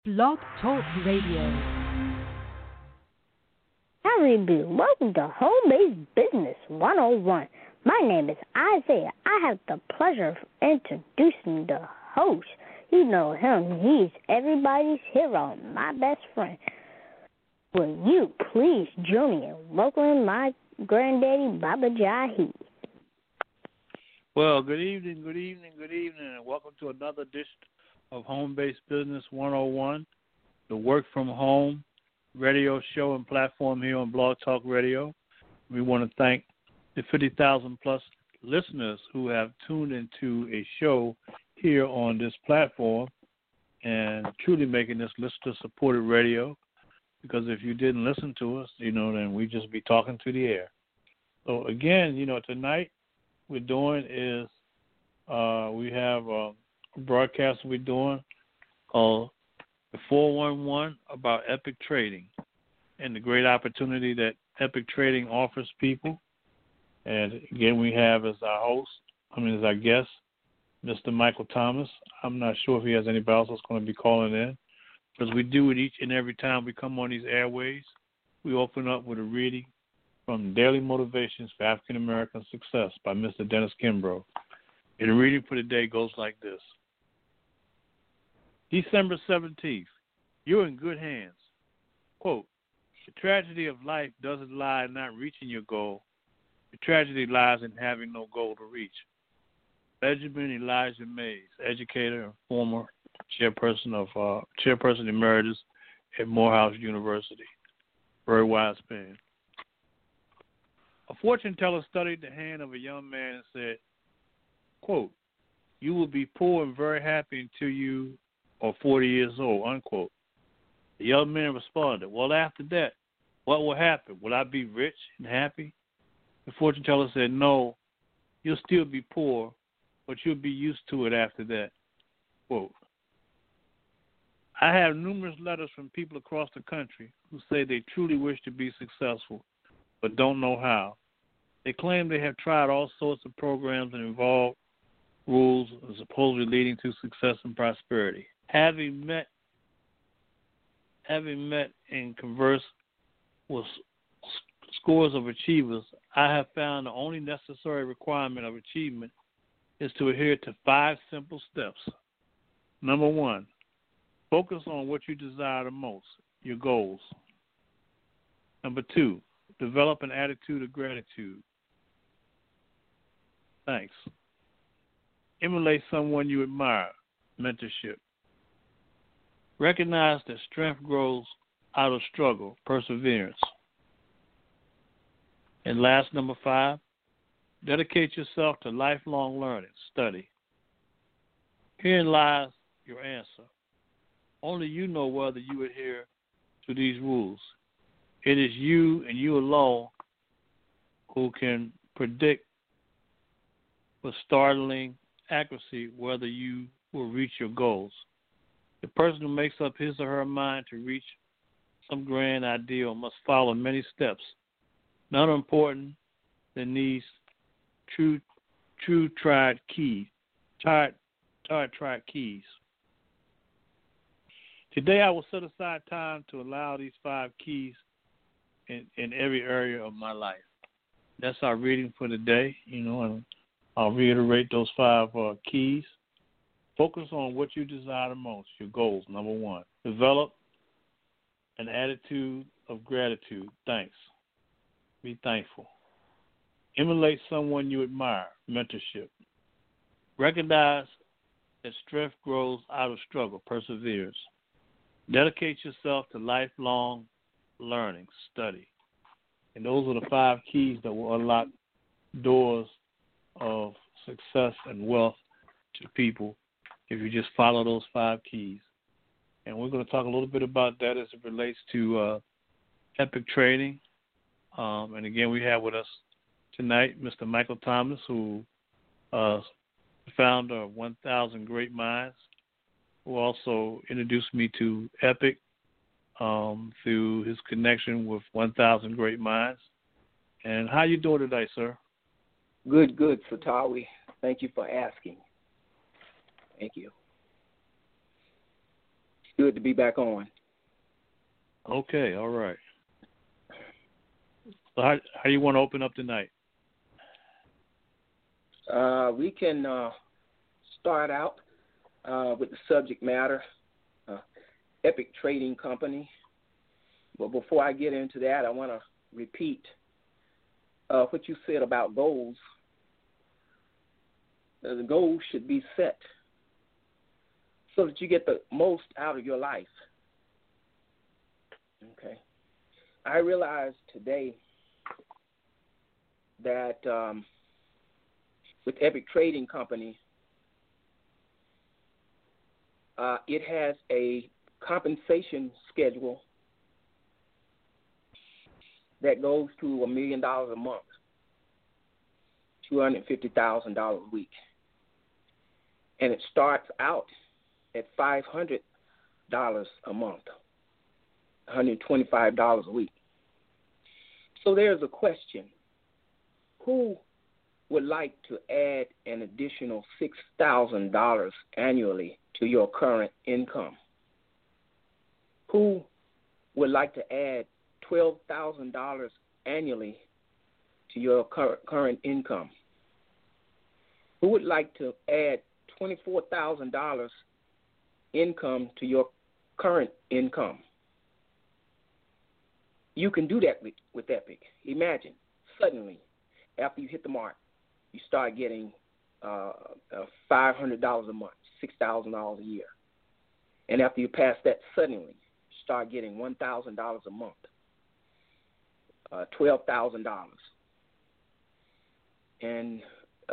Blog Talk Radio. Howdy, do. Welcome to Home-Based Business 101. My name is Isaiah. I have the pleasure of introducing the host. You know him. He's everybody's hero, my best friend. Will you please join me in welcoming my granddaddy, Baba Jahi? Well, good evening, and welcome to another edition of Home-Based Business 101, the work from home radio show and platform here on Blog Talk Radio. We want to thank the 50,000 plus listeners who have tuned into a show here on this platform and truly making this listener-supported radio, because if you didn't listen to us, then we'd just be talking to the air. So again, tonight we're doing is we have a broadcast we're doing called the 411 about Epic Trading and the great opportunity that Epic Trading offers people. And again, we have as our guest, Mr. Michael Thomas. I'm not sure if he has anybody else that's going to be calling in, because we do it each and every time we come on these airways. We open up with a reading from Daily Motivations for African American Success by Mr. Dennis Kimbrough. And the reading for the day goes like this. December 17th, you're in good hands. Quote, the tragedy of life doesn't lie in not reaching your goal. The tragedy lies in having no goal to reach. Benjamin Elijah Mays, educator and former chairperson emeritus at Morehouse University. Very wise pen. A fortune teller studied the hand of a young man and said, quote, you will be poor and very happy until you are 40 years old, unquote. The young man responded, well, after that, what will happen? Will I be rich and happy? The fortune teller said, no, you'll still be poor, but you'll be used to it after that. Quote, I have numerous letters from people across the country who say they truly wish to be successful, but don't know how. They claim they have tried all sorts of programs and involved rules supposedly leading to success and prosperity. Having met and conversed with scores of achievers, I have found the only necessary requirement of achievement is to adhere to 5 simple steps. Number 1, focus on what you desire the most, your goals. Number 2, develop an attitude of gratitude. Thanks. Emulate someone you admire, mentorship. Recognize that strength grows out of struggle, perseverance. And last, number 5, dedicate yourself to lifelong learning, study. Herein lies your answer. Only you know whether you adhere to these rules. It is you and you alone who can predict with startling accuracy whether you will reach your goals. The person who makes up his or her mind to reach some grand ideal must follow many steps, none are important than these true tried keys. Today I will set aside time to allow these 5 keys in every area of my life. That's our reading for today, and I'll reiterate those 5 keys. Focus on what you desire the most, your goals, number 1. Develop an attitude of gratitude, thanks. Be thankful. Emulate someone you admire, mentorship. Recognize that strength grows out of struggle, perseverance. Dedicate yourself to lifelong learning, study. And those are the 5 keys that will unlock doors of success and wealth to people if you just follow those 5 keys. And we're going to talk a little bit about that as it relates to Epic Trading. And again, we have with us tonight Mr. Michael Thomas, who founder of 1,000 Great Minds, who also introduced me to Epic through his connection with 1,000 Great Minds. And how you doing today, sir? Good, Satawi. Thank you for asking. Thank you. Good to be back on. Okay, all right. So how do you want to open up tonight? We can start out with the subject matter, Epic Trading Company. But before I get into that, I want to repeat what you said about goals. The goals should be set so that you get the most out of your life. Okay. I realize today that with Epic Trading Company, it has a compensation schedule that goes to $1 million a month, $250,000 a week. And it starts out at $500 a month, $125 a week. So there's a question. Who would like to add an additional $6,000 annually to your current income? Who would like to add $12,000 annually to your current income? Who would like to add $24,000 income to your current income? You can do that with Epic. Imagine, suddenly, after you hit the mark, you start getting $500 a month, $6,000 a year. And after you pass that, suddenly, you start getting $1,000 a month, $12,000. And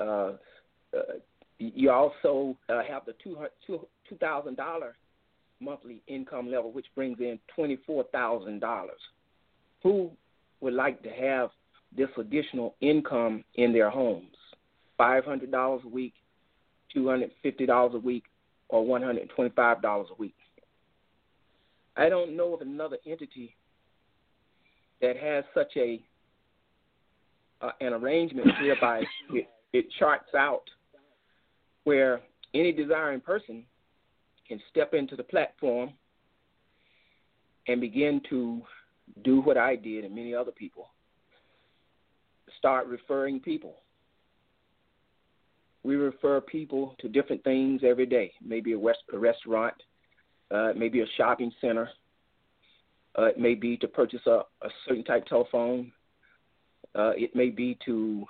you also have the $2,000 monthly income level, which brings in $24,000. Who would like to have this additional income in their homes? $500 a week, $250 a week, or $125 a week. I don't know of another entity that has such an arrangement whereby it charts out where any desiring person can step into the platform and begin to do what I did and many other people. Start referring people. We refer people to different things every day. Maybe a restaurant, maybe a shopping center. It may be to purchase a certain type of telephone. It may be to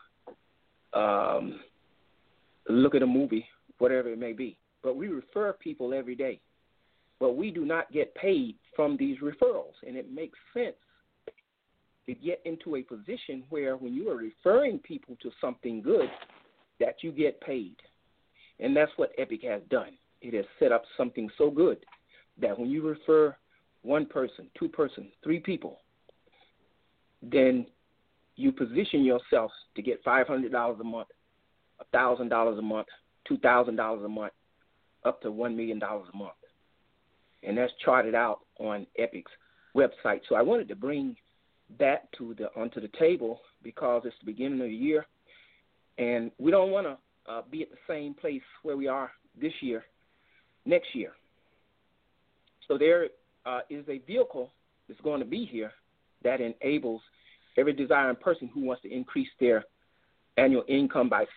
look at a movie, whatever it may be. But we refer people every day. But we do not get paid from these referrals. And it makes sense to get into a position where when you are referring people to something good, that you get paid. And that's what Epic has done. It has set up something so good that when you refer one person, two persons, three people, then you position yourself to get $500 a month, $1,000 a month, $2,000 a month, up to $1 million a month. And that's charted out on Epic's website. So I wanted to bring that onto the table because it's the beginning of the year, and we don't want to be at the same place where we are this year, next year. So there is a vehicle that's going to be here that enables every desiring person who wants to increase their annual income by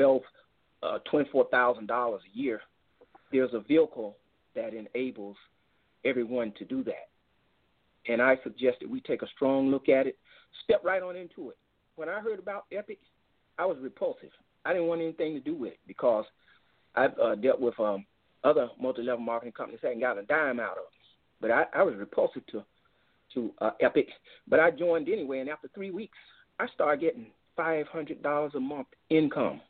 $24,000 a year. There's a vehicle that enables everyone to do that. And I suggest that we take a strong look at it, step right on into it. When I heard about Epic, I was repulsive. I didn't want anything to do with it because I've dealt with other multi-level marketing companies that hadn't got a dime out of it. But I was repulsive to Epic. But I joined anyway, and after 3 weeks, I started getting $500 a month income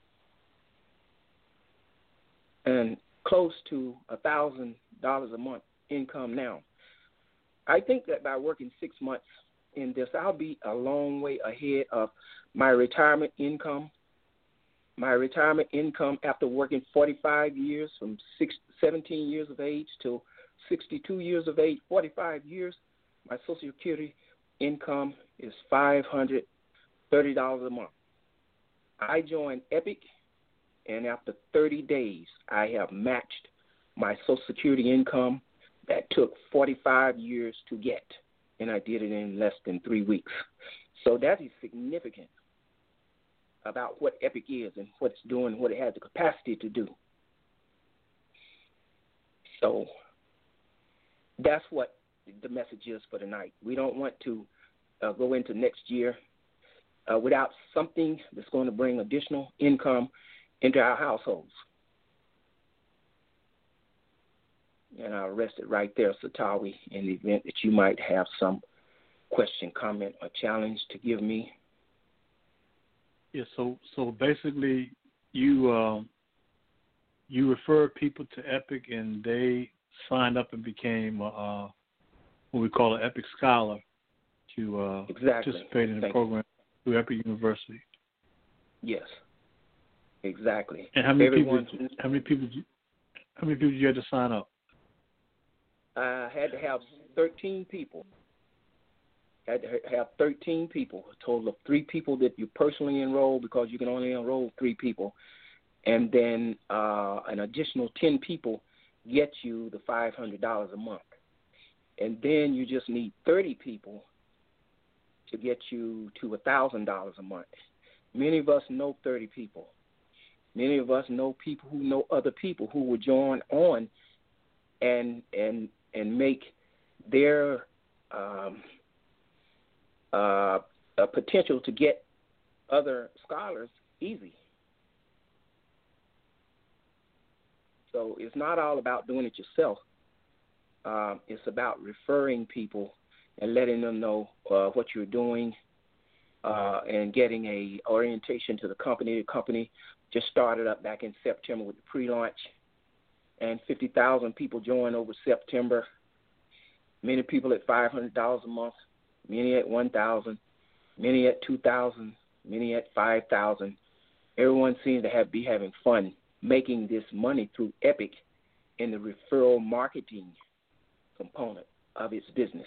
and close to $1,000 a month income now. I think that by working 6 months in this, I'll be a long way ahead of my retirement income. My retirement income after working 45 years, from 17 years of age to 62 years of age, 45 years, my Social Security income is $530 a month. I joined Epic, and after 30 days, I have matched my Social Security income that took 45 years to get, and I did it in less than 3 weeks. So that is significant about what Epic is and what it's doing, what it has the capacity to do. So that's what the message is for tonight. We don't want to go into next year without something that's going to bring additional income into our households. And I'll rest it right there, Satawi, in the event that you might have some question, comment, or challenge to give me. Yeah, so basically you refer people to Epic, and they signed up and became what we call an Epic Scholar to participate in the program through Epic University. Yes, exactly. And how many people did you have to sign up? I had to have 13 people. A total of 3 people that you personally enroll, because you can only enroll 3 people. And then an additional 10 people get you the $500 a month. And then you just need 30 people to get you to $1,000 a month. Many of us know 30 people. Many of us know people who know other people who will join on and make their potential to get other scholars easy. So it's not all about doing it yourself. It's about referring people and letting them know what you're doing and getting a orientation to the company. The company just started up back in September with the pre-launch, and 50,000 people joined over September. Many people at $500 a month, many at $1,000, many at $2,000, many at $5,000. Everyone seems to be having fun making this money through Epic in the referral marketing component of its business.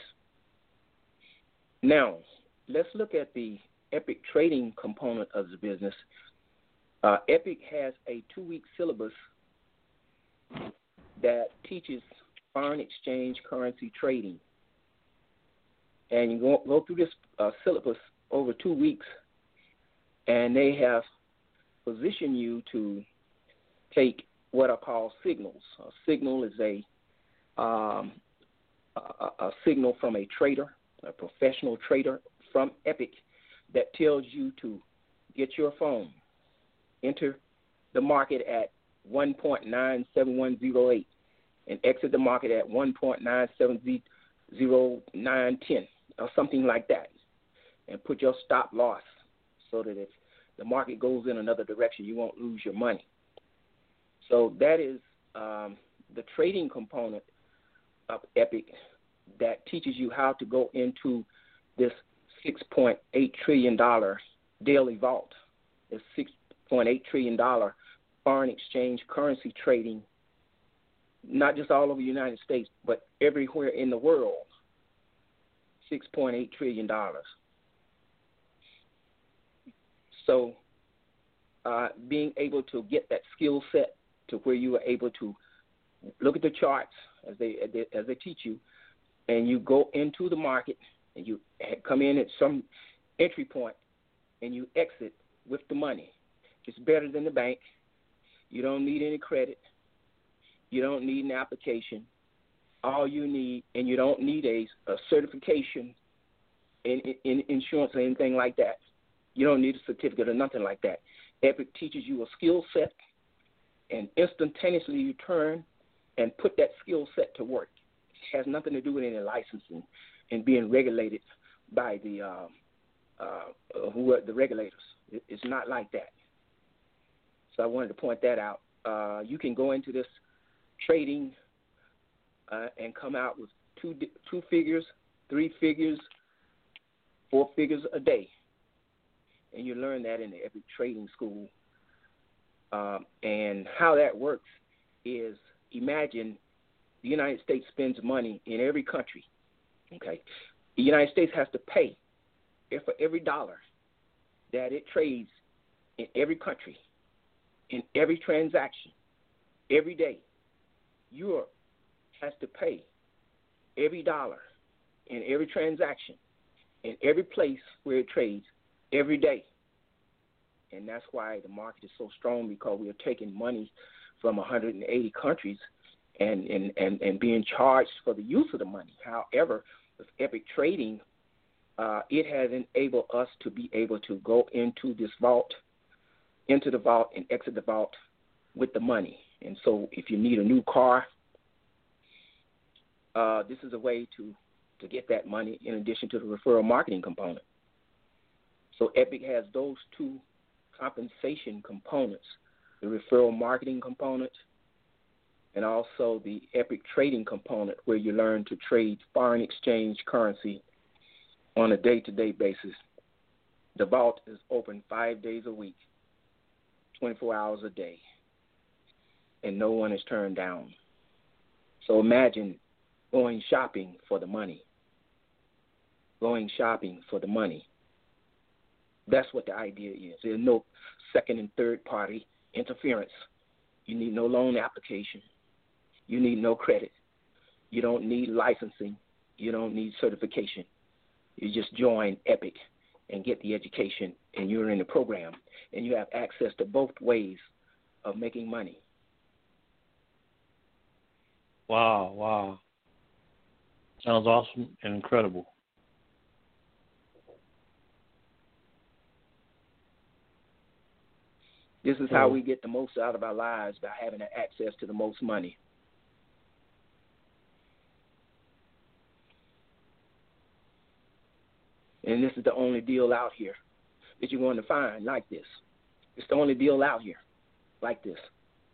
Now, let's look at the Epic trading component of the business. Epic has a 2-week syllabus that teaches foreign exchange currency trading. And you go through this syllabus over 2 weeks, and they have positioned you to take what are called signals. A signal is a signal from a trader, a professional trader from Epic, that tells you to get your phone, enter the market at 1.97108, and exit the market at 1.9700910, or something like that, and put your stop loss so that if the market goes in another direction, you won't lose your money. So that is the trading component of Epic that teaches you how to go into this $6.8 trillion daily vault, this $6.8 trillion foreign exchange currency trading, not just all over the United States, but everywhere in the world, $6.8 trillion. So being able to get that skill set to where you are able to look at the charts as they teach you, and you go into the market and you come in at some entry point and you exit with the money. It's better than the bank. You don't need any credit. You don't need an application. All you need, and you don't need a certification in insurance or anything like that. You don't need a certificate or nothing like that. Epic teaches you a skill set, and instantaneously you turn and put that skill set to work. It has nothing to do with any licensing and being regulated by the regulators. It's not like that. So I wanted to point that out. You can go into this trading and come out with two figures, 3 figures, 4 figures a day. And you learn that in the Epic Trading School. And how that works is, imagine the United States spends money in every country. Okay, the United States has to pay for every dollar that it trades in every country, in every transaction, every day. Europe has to pay every dollar in every transaction in every place where it trades every day. And that's why the market is so strong, because we are taking money from 180 countries and being charged for the use of the money. However, with Epic Trading, it has enabled us to be able to go into the vault and exit the vault with the money. And so if you need a new car, this is a way to get that money in addition to the referral marketing component. So Epic has those two compensation components, the referral marketing component and also the Epic Trading component, where you learn to trade foreign exchange currency on a day-to-day basis. The vault is open 5 days a week, 24 hours a day, and no one is turned down. So imagine going shopping for the money. Going shopping for the money. That's what the idea is. There's no second and third party interference. You need no loan application. You need no credit. You don't need licensing. You don't need certification. You just join Epic and get the education, and you're in the program, and you have access to both ways of making money. Wow. Sounds awesome and incredible. This is how we get the most out of our lives, by having access to the most money. And this is the only deal out here that you're going to find like this. It's the only deal out here like this.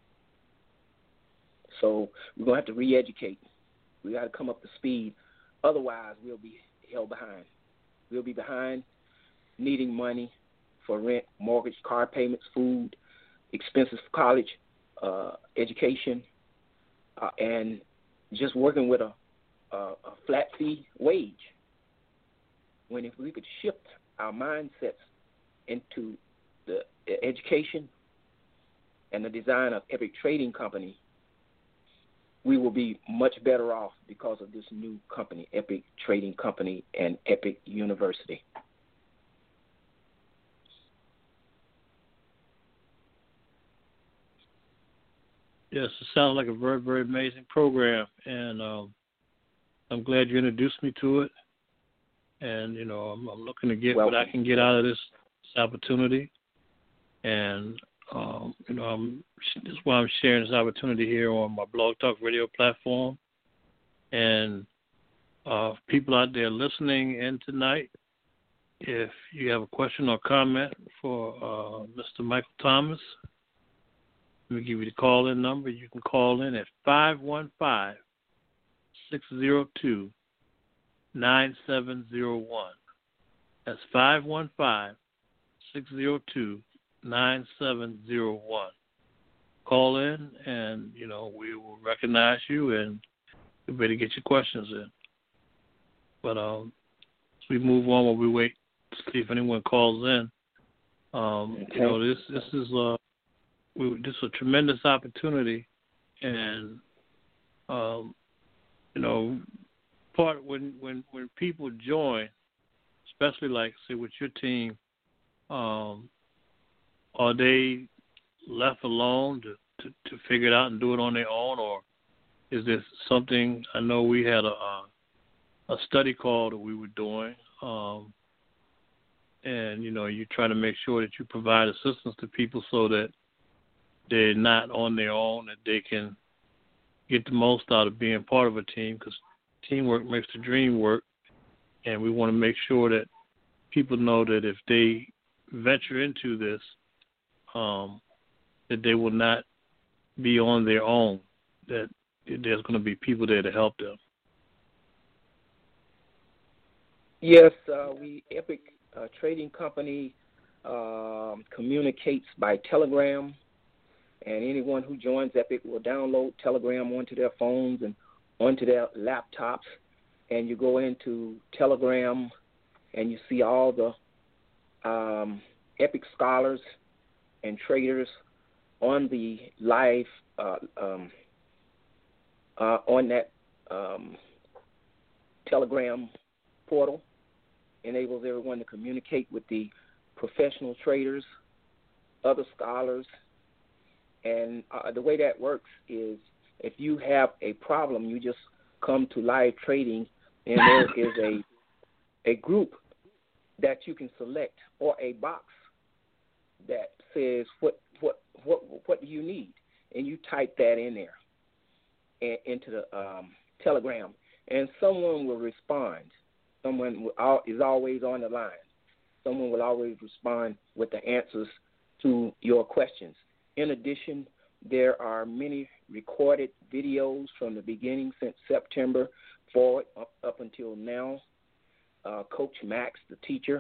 So we're going to have to re-educate. We got to come up to speed. Otherwise, we'll be held behind. We'll be behind needing money for rent, mortgage, car payments, food, expenses for college, education, and just working with a flat fee wage. When if we could shift our mindsets into the education and the design of Epic Trading Company, we will be much better off because of this new company, Epic Trading Company and Epic University. Yes, it sounds like a very, very amazing program, and I'm glad you introduced me to it. And, I'm looking to get what I can get out of this opportunity. And, that's why I'm sharing this opportunity here on my Blog Talk Radio platform. And people out there listening in tonight, if you have a question or comment for Mr. Michael Thomas, let me give you the call-in number. You can call in at 515-602-9701. That's 515-602-9701. Call in, and we will recognize you, and you better get your questions in. But as we move on, while we wait to see if anyone calls in, this is a tremendous opportunity, and part when people join, especially like say with your team, are they left alone to figure it out and do it on their own, or is this something? I know we had a study call that we were doing, and you try to make sure that you provide assistance to people so that they're not on their own, that they can get the most out of being part of a team, because teamwork makes the dream work, and we want to make sure that people know that if they venture into this, that they will not be on their own, that there's going to be people there to help them. Yes, Epic Trading Company communicates by Telegram, and anyone who joins Epic will download Telegram onto their phones and onto their laptops, and you go into Telegram and you see all the Epic scholars and traders on the live on that Telegram portal, enables everyone to communicate with the professional traders, other scholars, and the way that works is if you have a problem, you just come to live trading, and there is a group that you can select or a box that says what do you need, and you type that in there and into the Telegram, and someone will respond. Someone is always on the line. Someone will always respond with the answers to your questions. In addition, there are many recorded videos from the beginning since September forward up until now. Coach Max, the teacher,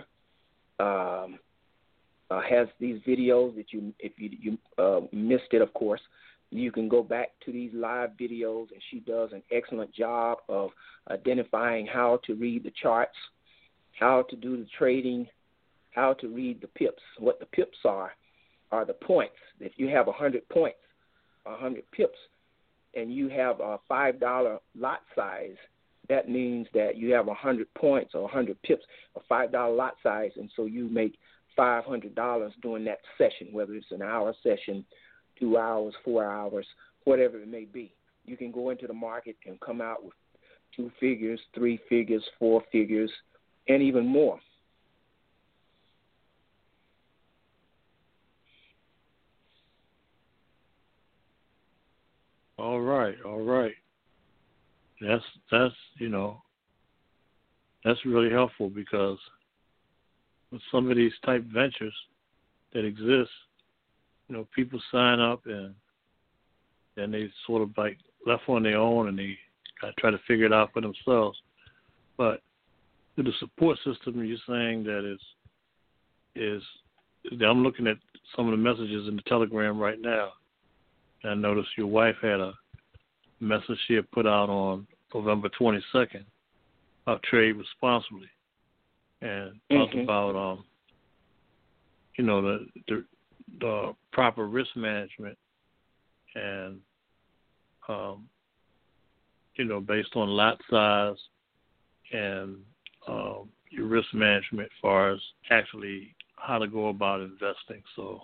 has these videos that if you missed it, of course, you can go back to these live videos, and she does an excellent job of identifying how to read the charts, how to do the trading, how to read the pips. What the pips are the points. If you have 100 points, 100 pips, and you have a $5 lot size, that means that you have 100 points or 100 pips, a $5 lot size, and so you make $500 during that session, whether it's an hour session, 2 hours, 4 hours, whatever it may be. You can go into the market and come out with 2 figures, 3 figures, 4 figures, and even more. All right. That's that's really helpful, because with some of these type ventures that exist, people sign up and then they sort of like left on their own, and they try to figure it out for themselves. But with the support system, you're saying that I'm looking at some of the messages in the Telegram right now. I noticed your wife had a message she had put out on November 22nd about trade responsibly, and talked about the proper risk management, and based on lot size and your risk management as far as actually how to go about investing. So.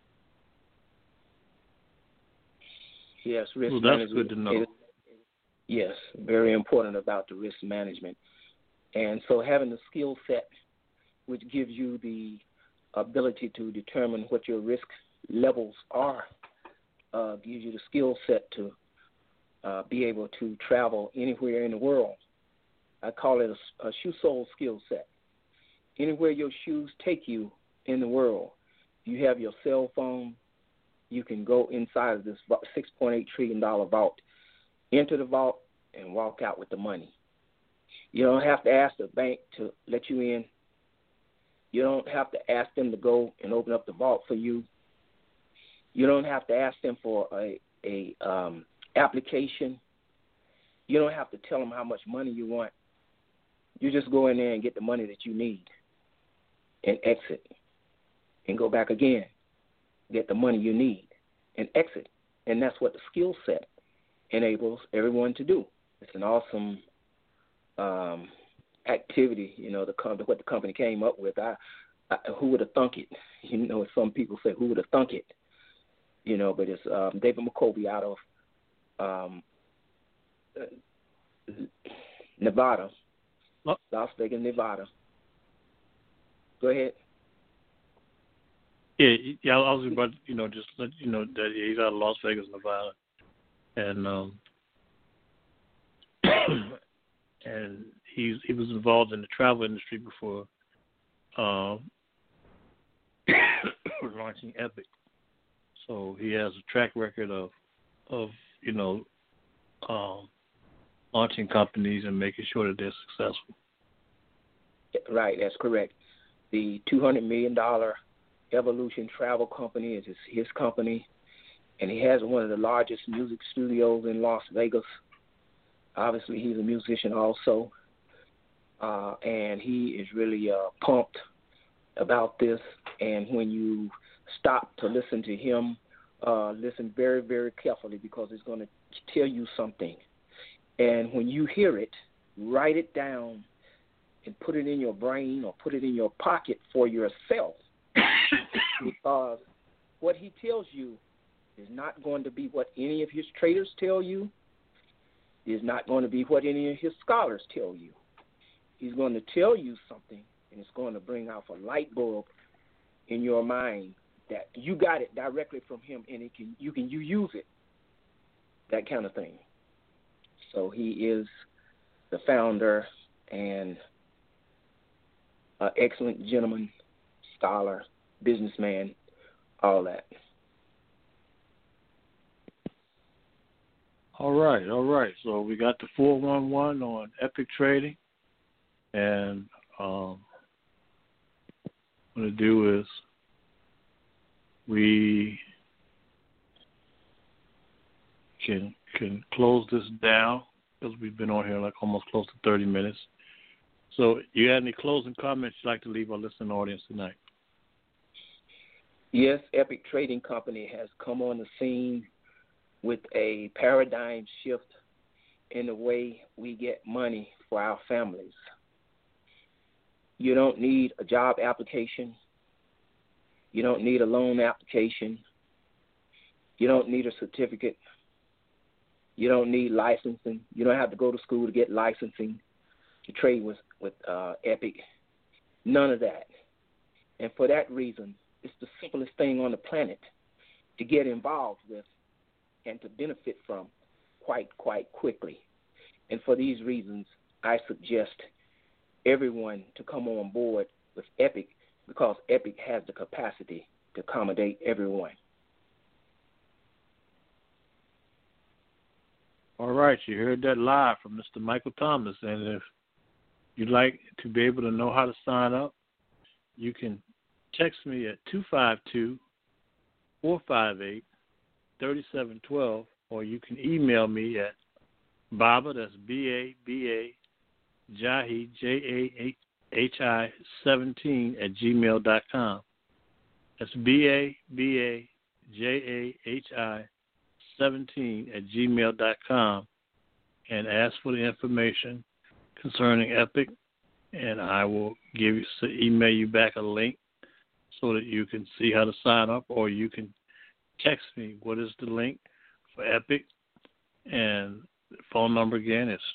Yes, risk well, management. That's good to know. Yes, very important about the risk management. And so having the skill set, which gives you the ability to determine what your risk levels are, gives you the skill set to be able to travel anywhere in the world. I call it a shoe sole skill set. Anywhere your shoes take you in the world, you have your cell phone, you can go inside of this $6.8 trillion vault, enter the vault, and walk out with the money. You don't have to ask the bank to let you in. You don't have to ask them to go and open up the vault for you. You don't have to ask them for a application. You don't have to tell them how much money you want. You just go in there and get the money that you need and exit and go back again. Get the money you need and exit. And that's what the skill set enables everyone to do. It's an awesome activity, what the company came up with. Who would have thunk it? Some people say, who would have thunk it? But it's David McCovey out of Nevada, Las Vegas, Nevada. Go ahead. Yeah, I was about just let you know that he's out of Las Vegas, Nevada, and and he was involved in the travel industry before launching Epic. So he has a track record of launching companies and making sure that they're successful. Right, that's correct. The $200 million Evolution Travel Company is his company, and he has one of the largest music studios in Las Vegas. Obviously, he's a musician also, and he is really pumped about this. And when you stop to listen to him, listen very, very carefully, because it's going to tell you something. And when you hear it, write it down and put it in your brain or put it in your pocket for yourself. Because what he tells you is not going to be what any of his traders tell you, is not going to be what any of his scholars tell you. He's going to tell you something, and it's going to bring off a light bulb in your mind that you got it directly from him, and you use it, that kind of thing. So he is the founder and an excellent gentleman, scholar, businessman, all that. All right. So we got the 411 on Epic Trading, and what I'm going to do is we can close this down because we've been on here like almost close to 30 minutes. So you had any closing comments you'd like to leave our listening audience tonight? Yes, Epic Trading Company has come on the scene with a paradigm shift in the way we get money for our families. You don't need a job application. You don't need a loan application. You don't need a certificate. You don't need licensing. You don't have to go to school to get licensing to trade with Epic. None of that. And for that reason, it's the simplest thing on the planet to get involved with and to benefit from quite quickly. And for these reasons, I suggest everyone to come on board with Epic because Epic has the capacity to accommodate everyone. All right, you heard that live from Mr. Michael Thomas. And if you'd like to be able to know how to sign up, you can text me at 252-458-3712, or you can email me at Baba, that's B-A-B-A, Jahi, J-A-H-I 17 at gmail.com. That's B-A-B-A, J-A-H-I 17 at gmail.com, and ask for the information concerning Epic, and I will email you back a link so that you can see how to sign up, or you can text me what is the link for Epic, and the phone number again is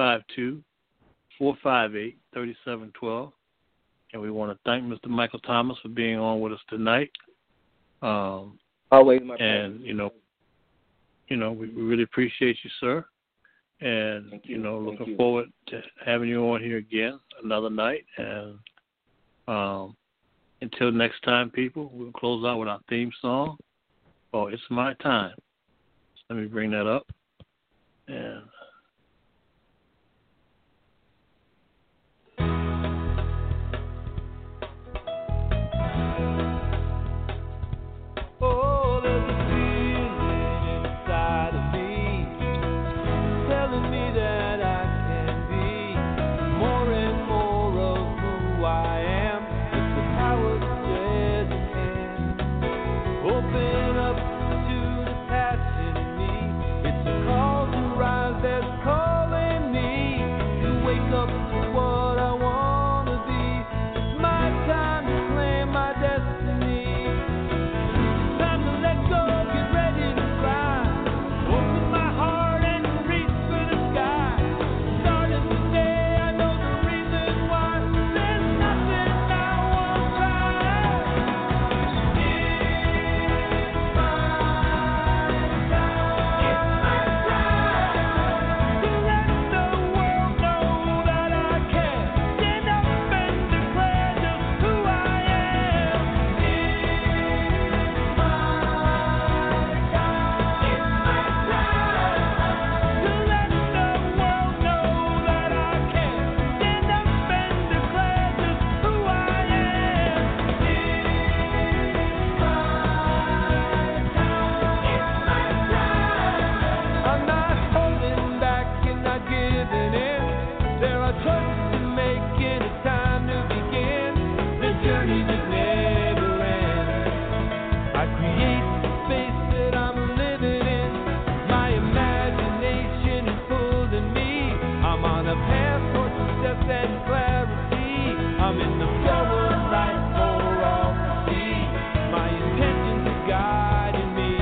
252-458-3712, and we want to thank Mr. Michael Thomas for being on with us tonight. Always my pleasure. And we really appreciate you, sir. And, looking forward to having you on here again another night. And until next time, people, we'll close out with our theme song. Oh, It's My Time. Let me bring that up. And on a path and clarity. I'm in the forward light for all to see. My intentions are guiding me.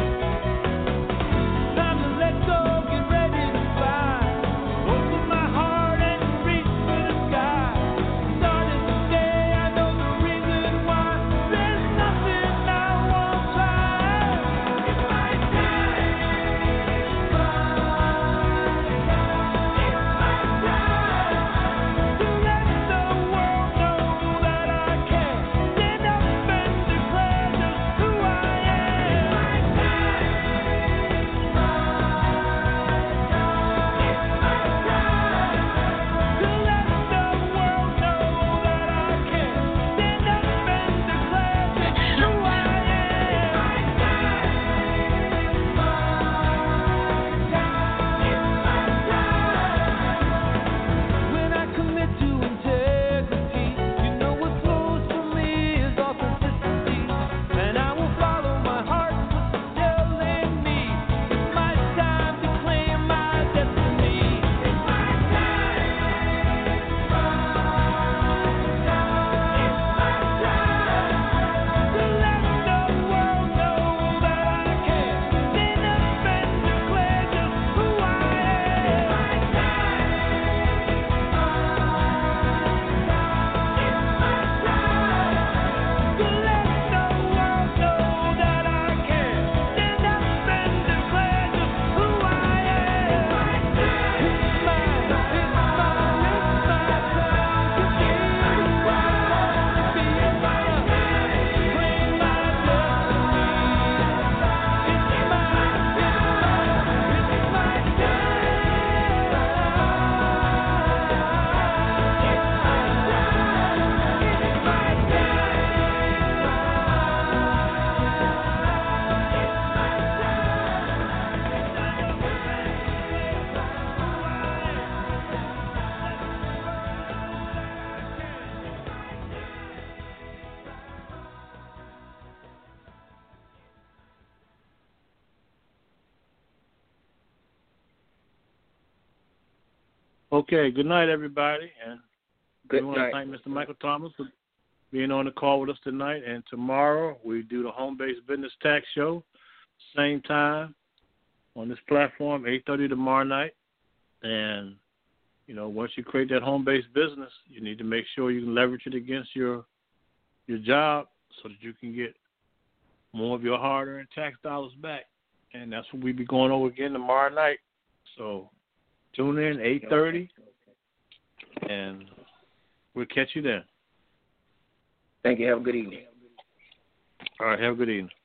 Time to let go, get ready to fly. Open my heart and reach for the sky. Starting today, I know the reason why. There's nothing I won't try. It's my time. It's my time. To let the world know that I can stand up and declare just who I am. It's my time. It's my time. To let the world know that I can stand up and declare just who I am. It's my time. When I commit to integrity, you know what flows from me is authenticity. And I will follow my heart, what's telling me. It's my time to claim my destiny. It's my time. It's my time. To let the world know that I can stand up and declare just who I am. It's my time. To let the world know that I can stand up and declare just who I am. It's my time. It's my time to be who I want to be. It's my time to claim my destiny. It's my Okay, good night, everybody. And Good we want to night. thank Mr. Michael Thomas for being on the call with us tonight. And tomorrow we do the Home-Based Business Tax Show, same time on this platform, 8:30 tomorrow night. And, you know, once you create that home-based business, you need to make sure you can leverage it against your job so that you can get more of your hard-earned tax dollars back. And that's what we'll be going over again tomorrow night. So tune in, 8:30, and we'll catch you then. Thank you. Have a good evening. All right, have a good evening.